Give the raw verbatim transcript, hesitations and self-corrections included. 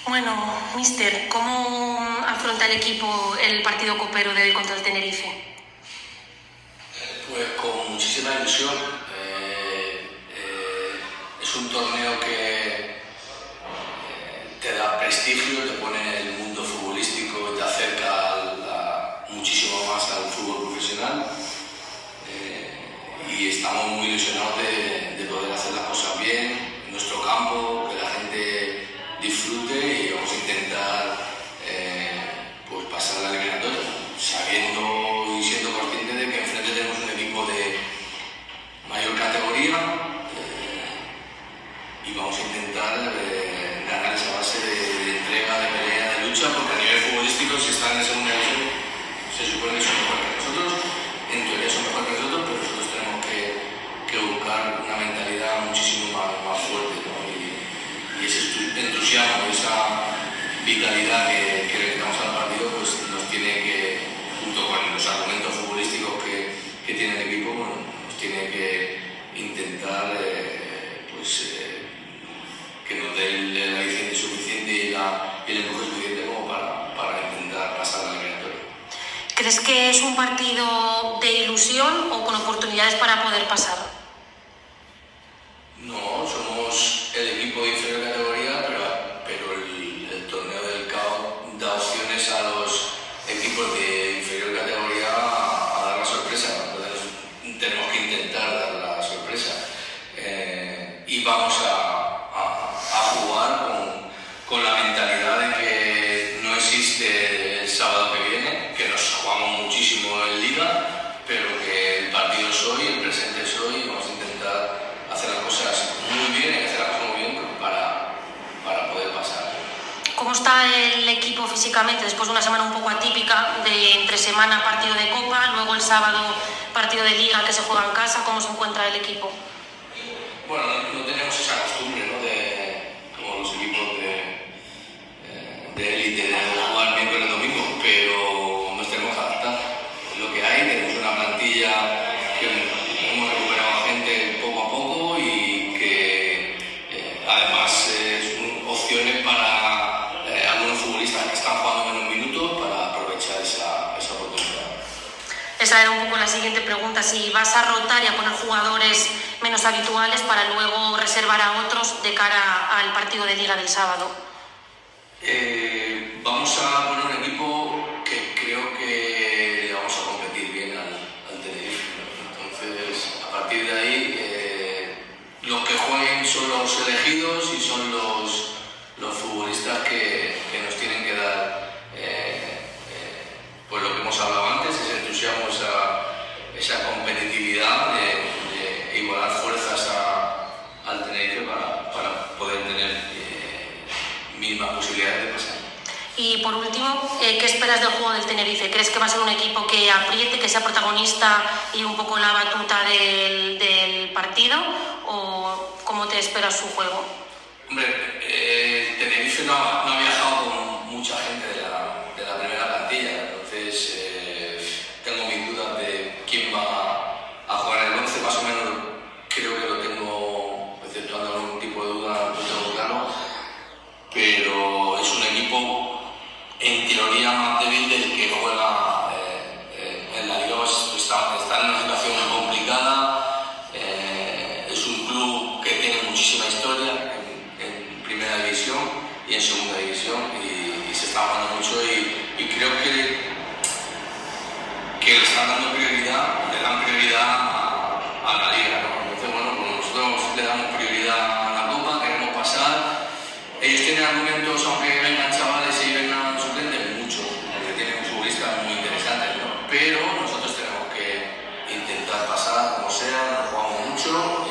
Bueno, míster, ¿cómo afronta el equipo el partido copero de hoy contra el Tenerife? Pues con muchísima ilusión. Eh, eh, es un torneo que eh, te da prestigio, te pone en el mundo futbolístico y te acerca al, a, muchísimo más al fútbol profesional. Eh, y estamos muy ilusionados de, de poder hacer las cosas bien en nuestro campo, que la gente disfrute, y vamos a intentar eh, pues pasar la eliminatoria, sabiendo y siendo conscientes de que enfrente tenemos un equipo de mayor categoría eh, y vamos a intentar eh, ganar esa base de, de entrega, de pelea, de lucha, porque a nivel futbolístico, si están en segunda división, se supone que son mejores que nosotros, en teoría son mejores que nosotros, pero nosotros tenemos que, que buscar una mentalidad muchísimo más, más fuerte, ¿no? y, y ese entusiasmo, esa vitalidad que, que le quitamos al partido, pues nos tiene que, junto con los argumentos futbolísticos que, que tiene el equipo, bueno, nos tiene que intentar eh, pues, eh, que nos dé el, el aliciente suficiente y, la, y el empuje suficiente como para, para intentar pasar la eliminatoria. ¿Crees que es un partido de ilusión o con oportunidades para poder pasar? No, somos el equipo de inferior categoría, pero, pero el, el torneo del C A O da opciones a los equipos de inferior categoría a, a dar la sorpresa. Entonces tenemos que intentar dar la sorpresa eh, y vamos a, a, a jugar con, con la mentalidad de que no existe el sábado que viene, que nos jugamos muchísimo en Liga, pero que el partido es hoy, el presente es hoy, y vamos a intentar hacer las cosas muy bien, y hacer las cosas muy bien para, para poder pasar. ¿Cómo está el equipo físicamente después de una semana un poco atípica, de entre semana partido de Copa, luego el sábado partido de Liga que se juega en casa? ¿Cómo se encuentra el equipo? Bueno, no, no tenemos esa costumbre, ¿no?, de, como los equipos de, de élite, de jugar miércoles y domingo, pero nos tenemos que adaptar. Lo que hay, tenemos una plantilla que hemos recuperado a gente poco a poco y que eh, además es eh, opciones para eh, algunos futbolistas que están jugando menos minutos para aprovechar esa, esa oportunidad. Esa era un poco la siguiente pregunta, si vas a rotar y a poner jugadores menos habituales para luego reservar a otros de cara al partido de Liga del sábado. Eh, vamos a poner un equipo que creo que le vamos a competir bien al, al Tenerife, ¿no? Entonces, a partir de ahí, eh, los que jueguen son los elegidos y son los, los futbolistas que, que nos tienen que dar eh, eh, pues lo que hemos hablado antes, ese entusiasmo, esa, esa competitividad de, de igualar fuerzas a, al Tenerife para, para poder tener eh, mismas posibilidades de pasar. Y por último, eh, ¿qué esperas del juego del Tenerife? ¿Crees que va a ser un equipo que apriete, que sea protagonista y un poco la batuta del, del partido? ¿O cómo te esperas su juego? Hombre, eh, Tenerife no ha, no ha viajado con mucha gente de la, de la primera plantilla, entonces eh, tengo mis dudas de quién va a jugar el once, más o menos creo que lo tengo, exceptuando algún tipo de duda, lo tengo claro, pero es un equipo en teoría más débil del que juega eh, eh, en la Liga. Está, está en una situación muy complicada, eh, es un club que tiene muchísima historia en, en primera división y en segunda división, y, y se está jugando mucho, y, y creo que, que le están dando prioridad, le dan prioridad a, a la Liga, ¿no? Entonces, bueno, pues nosotros le damos prioridad a la Copa, queremos pasar. Ellos tienen argumentos, aunque vengan chavales y vengan suplentes, mucho, porque tienen futbolistas muy interesantes, ¿no? Pero nosotros tenemos que intentar pasar como sea, nos jugamos mucho